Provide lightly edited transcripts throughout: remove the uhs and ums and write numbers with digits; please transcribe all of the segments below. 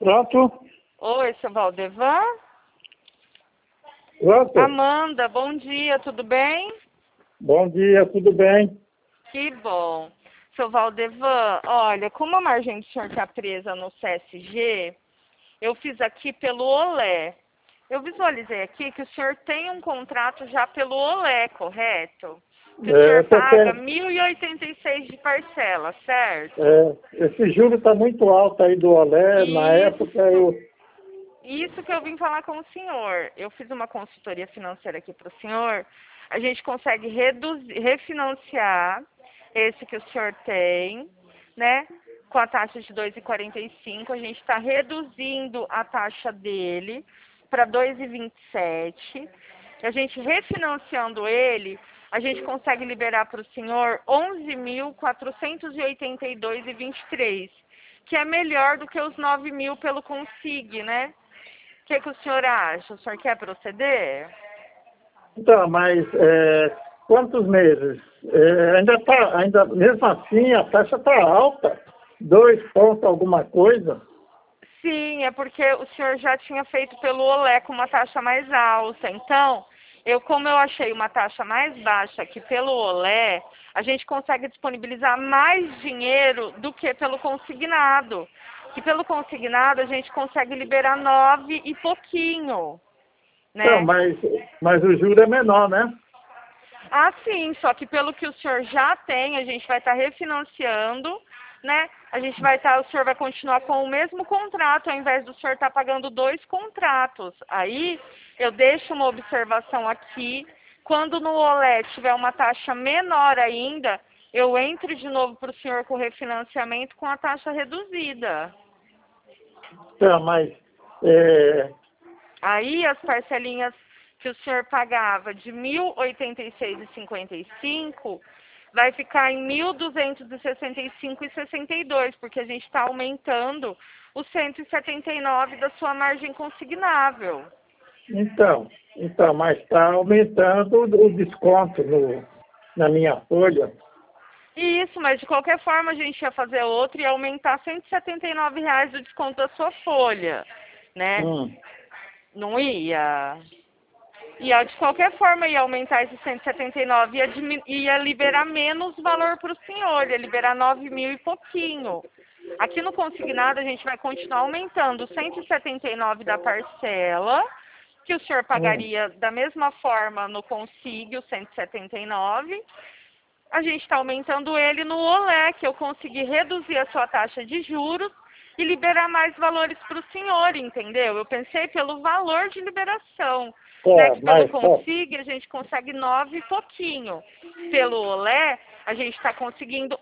Pronto? Oi, seu Valdevan? Pronto? Amanda, bom dia, tudo bem? Bom dia, tudo bem? Que bom. Seu Valdevan, olha, como a margem do senhor está presa no CSG, eu fiz aqui pelo Olé. Eu visualizei aqui que o senhor tem um contrato já pelo Olé, correto? Que o senhor paga R$ 1.086 de parcela, certo? Esse juro está muito alto aí do Olé. Na época Isso que eu vim falar com o senhor. Eu fiz uma consultoria financeira aqui para o senhor. A gente consegue refinanciar esse que o senhor tem, né? Com a taxa de 2,45. A gente está reduzindo a taxa dele para 2,27. A gente refinanciando ele, a gente consegue liberar para o senhor 11.482,23, que é melhor do que os 9.000 pelo Consig, né? O que o senhor acha? O senhor quer proceder? Então, mas quantos meses? Ainda mesmo assim a taxa está alta. 2 pontos alguma coisa? Sim, é porque o senhor já tinha feito pelo Olé com uma taxa mais alta. Então, como eu achei uma taxa mais baixa aqui pelo Olé, a gente consegue disponibilizar mais dinheiro do que pelo consignado. Que pelo consignado a gente consegue liberar 9 e pouquinho, né? Não, mas o juro é menor, né? Ah, sim, só que pelo que o senhor já tem, a gente vai estar refinanciando, né? O senhor vai continuar com o mesmo contrato, ao invés do senhor estar pagando 2 contratos. Aí, eu deixo uma observação aqui, quando no Olé tiver uma taxa menor ainda, eu entro de novo para o senhor com o refinanciamento com a taxa reduzida. Então, mas Aí as parcelinhas que o senhor pagava de R$ 1.086,55 vai ficar em R$ 1.265,62, porque a gente está aumentando os 179 da sua margem consignável. Então, mas está aumentando o desconto na minha folha. Isso, mas de qualquer forma a gente ia fazer outro e aumentar R$ 179 do desconto da sua folha, né? Não ia? De qualquer forma ia aumentar esse 179, ia liberar menos valor para o senhor, ia liberar 9.000 e pouquinho. Aqui no consignado a gente vai continuar aumentando 179 da parcela, que o senhor pagaria da mesma forma no Consig, o 179. A gente está aumentando ele no Olé, que eu consegui reduzir a sua taxa de juros e liberar mais valores para o senhor, entendeu? Eu pensei pelo valor de liberação. Que pelo Consig a gente consegue 9 e pouquinho. Pelo Olé, a gente está conseguindo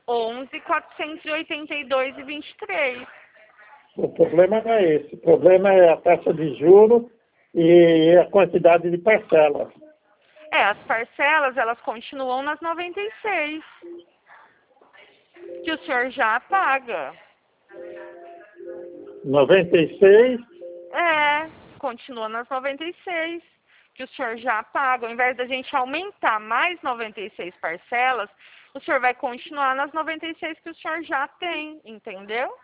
11.482,23. O problema não é esse. O problema é a taxa de juros e a quantidade de parcelas. As parcelas, elas continuam nas 96, que o senhor já paga. 96? Continua nas 96, que o senhor já paga. Ao invés da gente aumentar mais 96 parcelas, o senhor vai continuar nas 96 que o senhor já tem, entendeu?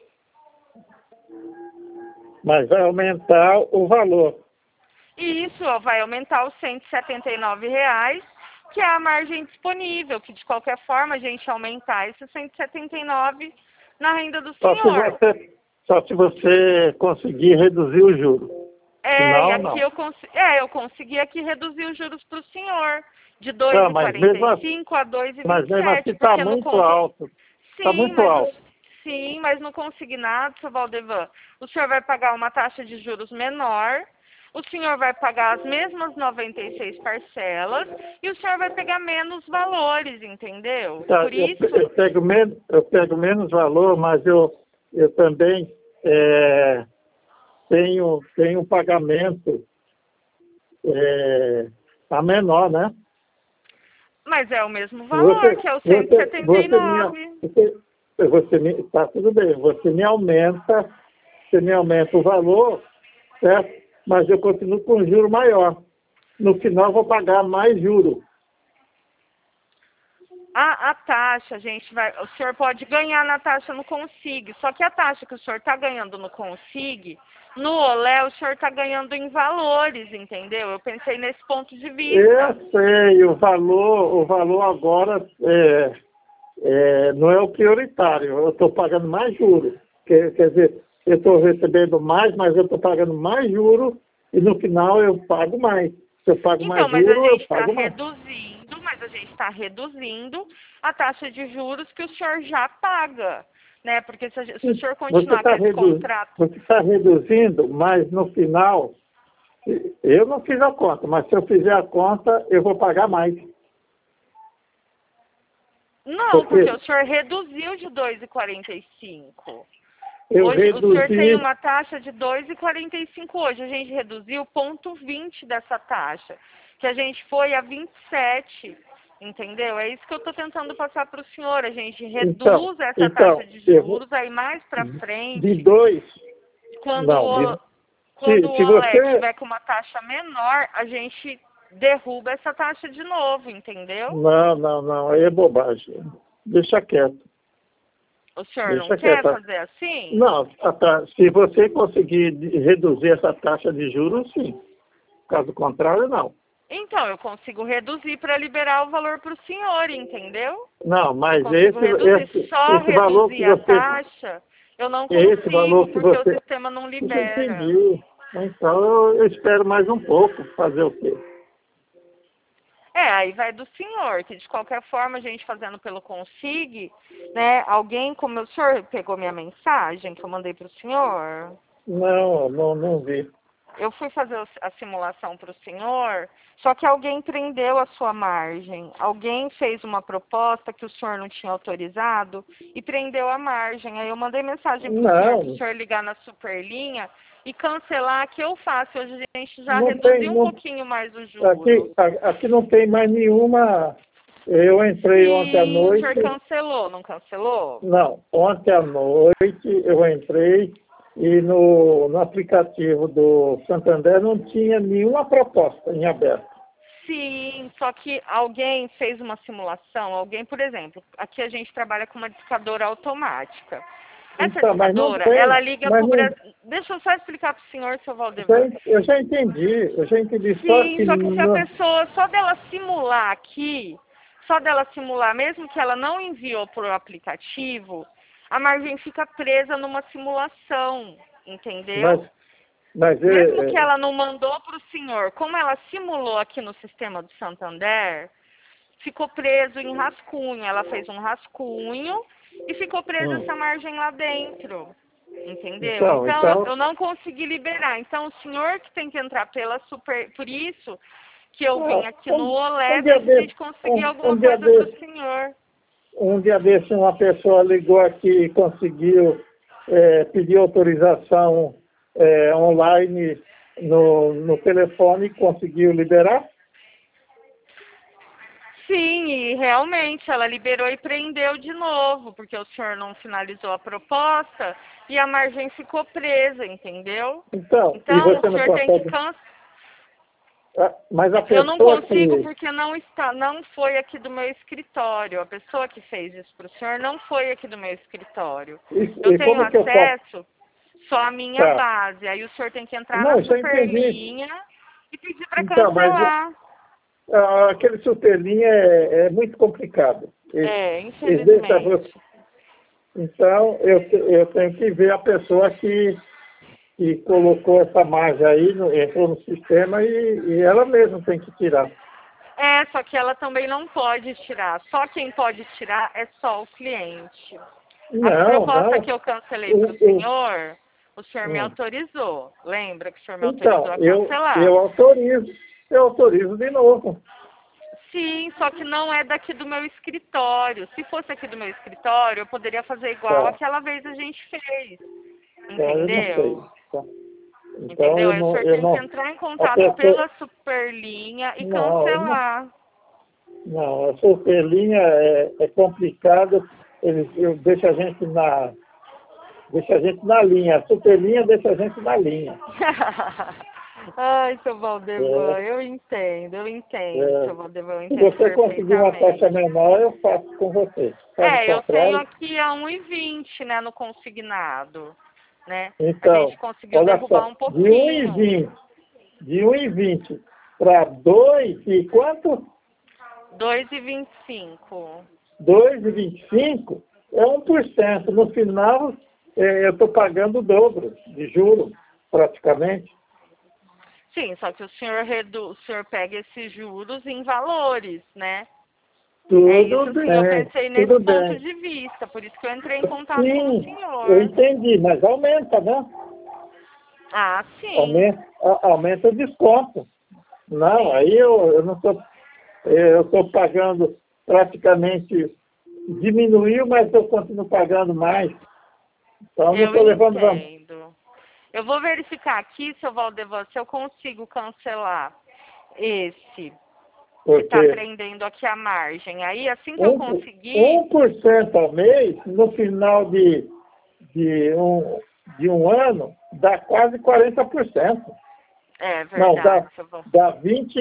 Mas vai aumentar o valor. E isso vai aumentar os R$ 179, que é a margem disponível, que de qualquer forma a gente aumentar esses 179 na renda do senhor. Só se você conseguir reduzir o juro. E aqui eu consegui aqui reduzir os juros para o senhor, de 2,45 a 2,27. Mas mesmo assim está muito alto. Está muito alto. Sim, mas no consignado, seu Valdevan, o senhor vai pagar uma taxa de juros menor, o senhor vai pagar as mesmas 96 parcelas e o senhor vai pegar menos valores, entendeu? Por isso... Eu pego menos valor, mas eu também tenho um pagamento a menor, né? Mas é o mesmo valor, que é o 179. Tá tudo bem, você me aumenta o valor, certo? Mas eu continuo com um juro maior. No final eu vou pagar mais juro. A taxa, o senhor pode ganhar na taxa no Consig, só que a taxa que o senhor está ganhando no Consig, no Olé, o senhor está ganhando em valores, entendeu? Eu pensei nesse ponto de vista. Eu sei, o valor agora não é o prioritário, eu estou pagando mais juros. Quer dizer, eu estou recebendo mais, mas eu estou pagando mais juros e no final eu pago mais. Se eu pago mais juros, eu pago mais. Mas a gente está reduzindo a taxa de juros que o senhor já paga, né? Porque se o senhor continuar com esse contrato... Você está reduzindo, mas no final, eu não fiz a conta, mas se eu fizer a conta, eu vou pagar mais. Não, porque o senhor reduziu de 2,45. Hoje o senhor tem uma taxa de 2,45 hoje. A gente reduziu 0,20 dessa taxa, que a gente foi a 27, entendeu? É isso que eu estou tentando passar para o senhor. A gente reduz essa taxa de juros aí mais para frente. De 2. Quando o Olé tiver com uma taxa menor, a gente derruba essa taxa de novo, entendeu? Não, aí é bobagem. Deixa quieto. O senhor não quer fazer assim? Não, se você conseguir reduzir essa taxa de juros, sim. Caso contrário, não. Então, eu consigo reduzir para liberar o valor para o senhor, entendeu? Não, mas esse valor que você... a taxa, eu não consigo, porque o sistema não libera. Entendi. Então, eu espero mais um pouco. Fazer o quê? Aí vai do senhor, que de qualquer forma, a gente fazendo pelo Consig, né? Alguém, como o senhor pegou minha mensagem que eu mandei para o senhor? Não vi. Eu fui fazer a simulação para o senhor, só que alguém prendeu a sua margem. Alguém fez uma proposta que o senhor não tinha autorizado e prendeu a margem. Aí eu mandei mensagem para o senhor ligar na Superlinha e cancelar, que eu faço. Hoje a gente já reduziu um pouquinho mais o juros. Aqui não tem mais nenhuma... Eu entrei ontem à noite... O senhor cancelou, não cancelou? Não, ontem à noite eu entrei e no aplicativo do Santander não tinha nenhuma proposta em aberto. Sim, só que alguém fez uma simulação, por exemplo, aqui a gente trabalha com uma discadora automática. Essa discadora, ela liga para o Brasil. Deixa eu só explicar para o senhor, seu Valdemar. Eu já entendi. Sim, só que se a pessoa, só dela simular aqui, mesmo que ela não enviou para o aplicativo, a margem fica presa numa simulação, entendeu? Mesmo que ela não mandou para o senhor, como ela simulou aqui no sistema do Santander, ficou preso em rascunho. Ela fez um rascunho e ficou presa essa margem lá dentro, entendeu? Então, eu não consegui liberar. Então, o senhor que tem que entrar pela Por isso que eu vim aqui no Olé, ver se a gente conseguir alguma coisa para o senhor. Um dia desse, uma pessoa ligou aqui e conseguiu pedir autorização online no telefone e conseguiu liberar? Sim, e realmente ela liberou e prendeu de novo, porque o senhor não finalizou a proposta e a margem ficou presa, entendeu? Então o senhor tem que cancelar. Mas a pessoa eu não consigo porque não foi aqui do meu escritório. A pessoa que fez isso para o senhor não foi aqui do meu escritório. Eu tenho acesso só à minha base. Aí o senhor tem que entrar na Superlinha e pedir para cancelar. Aquele Superlinha é muito complicado. Infelizmente. Então, eu tenho que ver a pessoa que colocou essa margem aí, entrou no sistema e ela mesma tem que tirar. Só que ela também não pode tirar. Só quem pode tirar é só o cliente. A proposta que eu cancelei para o senhor me autorizou. Lembra que o senhor me autorizou a cancelar? Eu autorizo de novo. Sim, só que não é daqui do meu escritório. Se fosse aqui do meu escritório, eu poderia fazer igual aquela vez a gente fez. Entendeu? Entendeu? Aí o senhor tem que entrar em contato pela Superlinha e cancelar. Não, a Superlinha é complicado. Deixa a gente na linha. A Superlinha deixa a gente na linha. Ai, seu Valdevan, eu entendo, seu Valdevan, eu Se entendo você conseguir uma taxa menor, eu faço com você. Eu tenho aqui a 1,20, né, no consignado, né? Então, a gente conseguiu derrubar um pouquinho. De 1,20 para 2 e quanto? 2,25. 2,25 é 1%. No final, eu estou pagando o dobro de juros, praticamente. Sim, só que o senhor pega esses juros em valores, né? Tudo isso bem, sim, eu pensei nesse tudo ponto bem. de vista, por isso que eu entrei em contato Sim, com o senhor. eu entendi, mas aumenta, né? Ah, sim. Aumenta o desconto. Não, sim. aí eu não estou... Eu estou pagando praticamente... Diminuiu, mas eu continuo pagando mais. Então, não estou levando vantagem. Eu vou verificar aqui, seu Valdevan, se eu consigo cancelar esse que está prendendo aqui a margem. Aí, assim que eu conseguir... 1% ao mês, no final de um ano, dá quase 40%. É verdade. Não, dá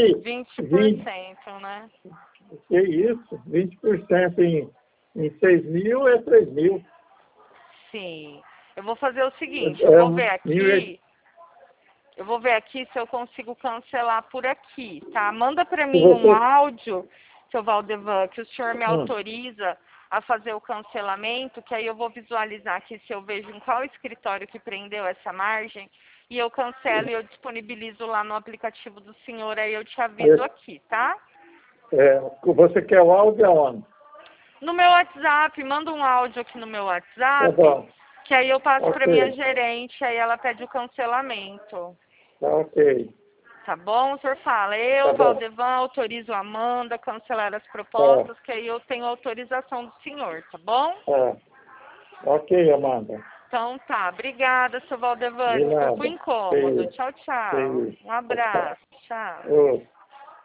20%, né? Que isso? 20% em 6 mil é 3 mil. Sim. Eu vou fazer o seguinte, eu vou ver aqui... Eu vou ver aqui se eu consigo cancelar por aqui, tá? Manda para mim um áudio, seu Valdevan, que o senhor me autoriza a fazer o cancelamento, que aí eu vou visualizar aqui se eu vejo em qual escritório que prendeu essa margem, e eu cancelo e eu disponibilizo lá no aplicativo do senhor, aí eu te aviso aqui, tá? Você quer o áudio aonde? No meu WhatsApp, manda um áudio aqui no meu WhatsApp, que aí eu passo para minha gerente, aí ela pede o cancelamento. Tá ok. Tá bom? O senhor fala, Valdevan, autorizo a Amanda a cancelar as propostas, que aí eu tenho autorização do senhor, tá bom? Ok, Amanda. Então tá, obrigada, seu Valdevan, desculpa o incômodo. Tchau, tchau. Um abraço, tchau.